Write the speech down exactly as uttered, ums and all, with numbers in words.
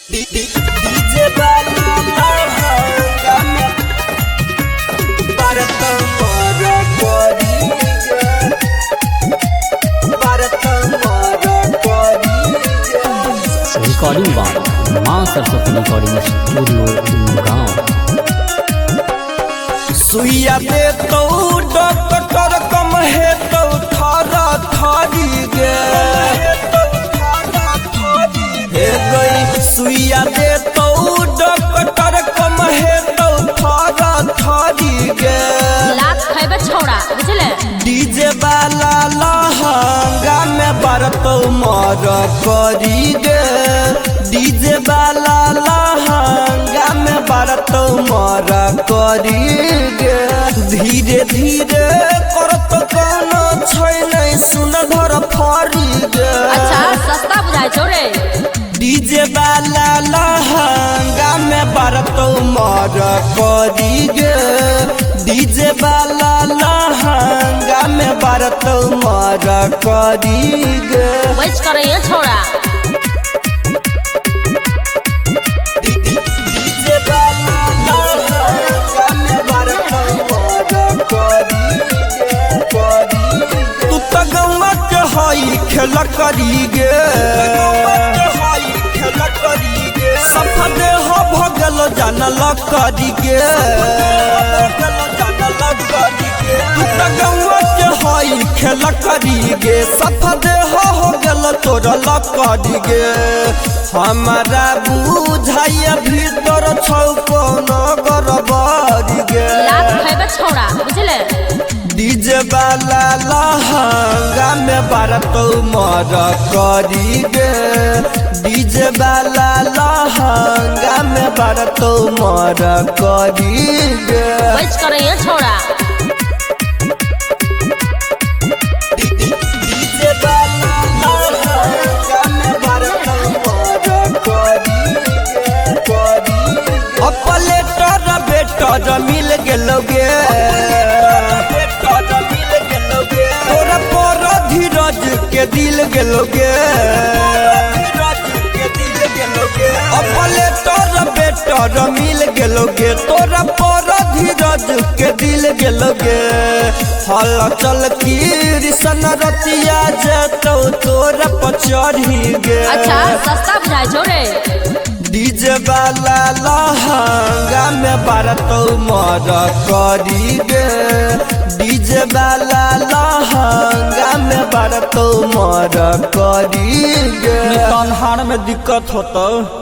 DJ वाला लहंगा में भारत मारा करी भारत मारा करी रिकॉर्डिंग बाय मां सरस्वती रिकॉर्डिंग स्टूडियो गांव। सुइया दे तो डॉक्टर कम है तो थारा थारी गे हे गई सुइया दे तो डॉक्टर कम है तो थारा थारी गे लात खैबे छोड़ा बुझले। डीजे वाला लहंगा में भारत मार करी गे डीजे वाला लहंगा में भारत मार करी गे धीरे धीरे करत कोनो छै नहीं सुन धर फरी गे अच्छा सस्ता बुझाय छोरे। डीजे वाला लहंगा में भारत मार करी गे डीजे वाला लहंगा में भारत मार करी गे वेच करे ये छोड़ा। डीजे वाला लहंगा में भारत मार करी गे तू तो गौवा के हई खेल करी गे सफा देह भगल जानल करी गे तू तो गौवा के हई खेल करी गे सफा देह हो गल तोरल करी गे हमारा बुझाइया भीतर छौ कोनो गरबरी गे लात खैबे छोड़ा बुझले। डीजे वाला लहंगा में भारत मार करी गे डीजे वाला लहंगा में भारत मार करी गे वेच करे ये छोड़ा। डीजे वाला लहंगा में भारत मार करी गे अपलेटर बेटर मिल गेलोगे तोरा पर धीरज के दिल गेलोगे अपलेटर बेटर मिल गेलोगे तोरा पर धीरज के दिल गेलोगे हल चल की सन रतिया जतो तोरा पर चढ़ी गे अच्छा सस्ता बुझाय छोरे। डीजे वाला लहंगा में भारत मार करी गे डीजे वाला लहंगा में भारत मार करी गे तन्हार में दिक्कत होता।